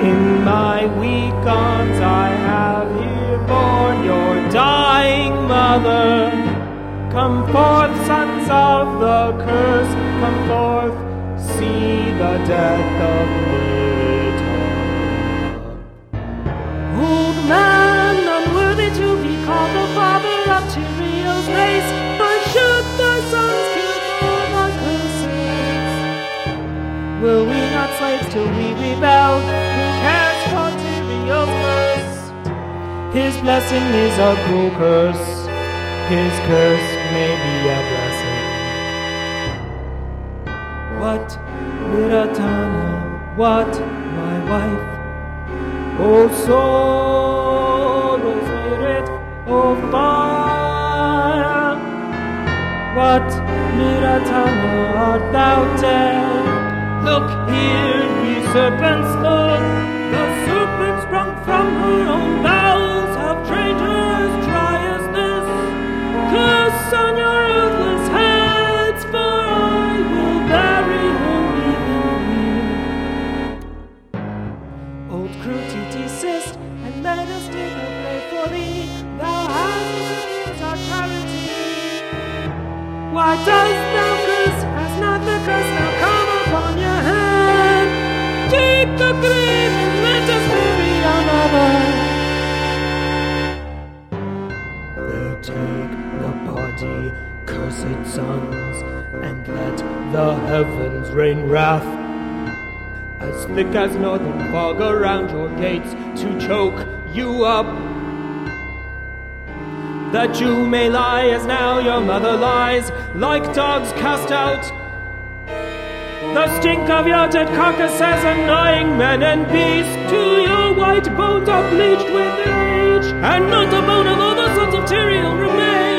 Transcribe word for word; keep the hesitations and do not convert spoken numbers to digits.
In my weak arms I have here borne your dying mother. Come forth, sons of the curse, come forth, see the death of Myrta. Old man, unworthy to be called the father of Tyraeo's race, why should thy sons kill more thy curses? Were we not slaves till we rebelled? Who cares for Tyraeo's curse? His blessing is a cruel curse, his curse may be a blessing. What, Miratana, what, my wife? O soul, O spirit, O fire, what, Miratana, art thou dead? Look here, ye serpents, look, the serpent sprung from her own bowels have traitors try as this. Curse on your earthless heads, for I will bury her even here. Old Cruti, desist, and let us take a grave for thee. Thou hast raised our charity. Why dost thou curse? Has not the curse now come upon your head? Take the grave and let us bury another. There take the body, cursed sons, and let the heavens rain wrath as thick as northern fog around your gates to choke you up, that you may lie as now your mother lies, like dogs cast out. The stink of your dead carcasses annoying men and beasts, to your white bones are bleached with age, and not a bone of all the sons of Tyrael remains.